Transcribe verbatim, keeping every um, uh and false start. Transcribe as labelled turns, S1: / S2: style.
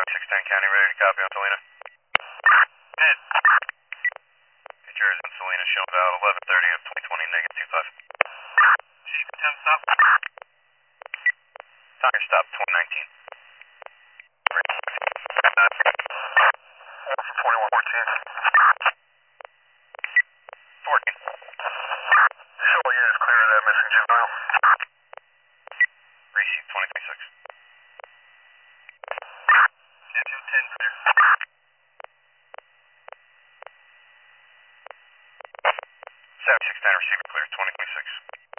S1: six ten County, ready to copy on Salina. Did. Picture is in Salina, showing about eleven thirty of twenty twenty, negative two five. six ten stop. Tiger stop, twenty nineteen. twenty-one fourteen. fourteen. Show all units clear of that missing juvenile. Receive twenty twenty-six. two ten clear. seventy-six ten, receiver clear, twenty twenty-six.